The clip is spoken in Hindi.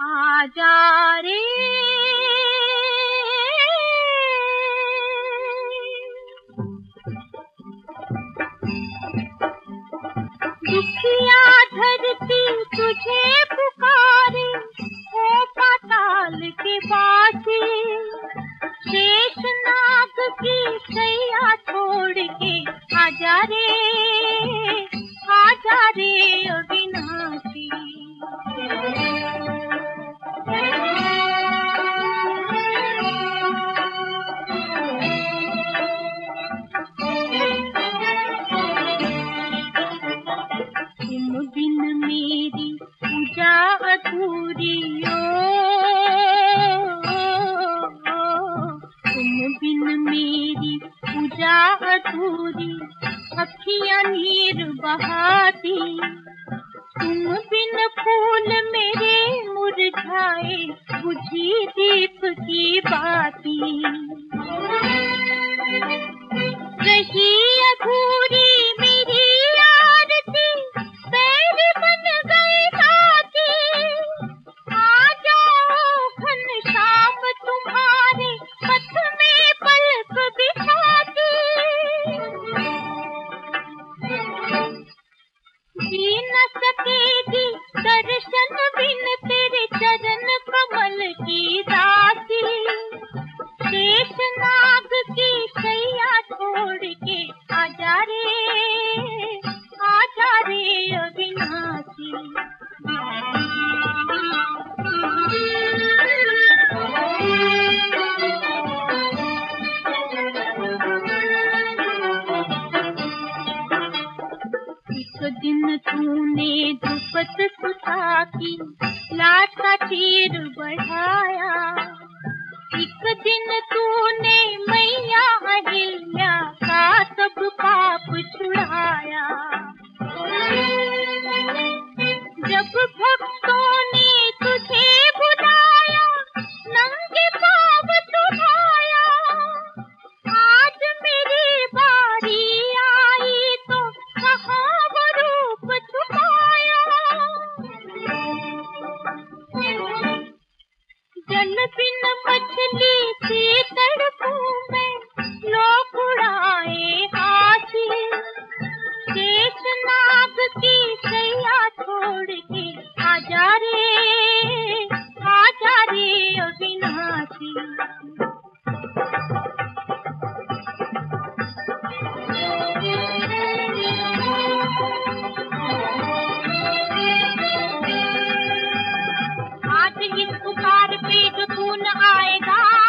आजा रे दुखिया धरती तुझे पुकारे, ओ पाताल के वासी। शेषनाग की सैया छोड़ के आजा रे अविनाशी। तुम बिन मेरी पूजा अधूरी तुम बिन मेरी पूजा अधूरी, अखियां नीर बहाती। तुम बिन फूल मेरे मुरझाए, बुझी दीप की बाती। रही अधूरी मेरी आरती, पैर बन गए साथी। आ जाओ घनश्याम तुम्हारे पथ में पलक बिछाती। जी न सकेगी दर्शन बिन तेरे चरण कमल की दासी। शेषनाग की सैया छोड़ के आजा रे अविनाशी। एक दिन तूने द्रुपद सुता की लाश का चीर बढ़ाया। एक दिन तूने मैया अहिल्या का सब पाप छुड़ाया। जब भक्तों ने तुझे बुलाया, नंगे पाँव चढ़ाया। आज मेरी बारी आई तो कहाँ वो रूप छुपाया। जल बिन मछली सी तड़पूं मैं, लोग उड़ाए हासिल। शेषनाग की सैया छोड़ के आजा रे अविनाशी। आज इस पुकार पे जो तू न आएगा,